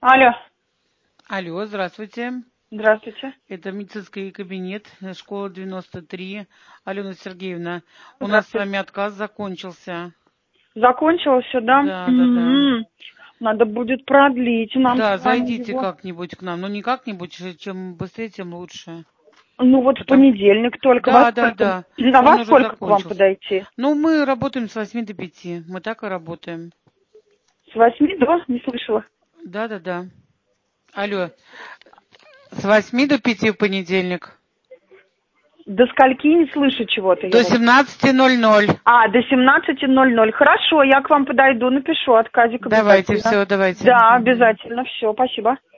Алло. Алло, здравствуйте. Здравствуйте. Это медицинский кабинет, школа 93. Алена Сергеевна, у нас с вами отказ закончился. Закончилось все, да? Да, да, да. Надо будет продлить нам Да, с вами зайдите его. как-нибудь к нам. Ну, не как-нибудь, чем быстрее, тем лучше. Ну вот в понедельник только. Да, Во да, сколько? да. На Он во уже сколько к вам закончился. подойти? Ну, мы работаем с 8 до 5. Мы так и работаем. С 8 до? Не слышала. Да, да, да. Алло. С 8 до 5 в понедельник. До скольки не слышу чего-то? До 17:00. До 17:00. Хорошо, я к вам подойду, напишу отказик Давайте, обязательно. все, давайте. Да, обязательно. Все, спасибо.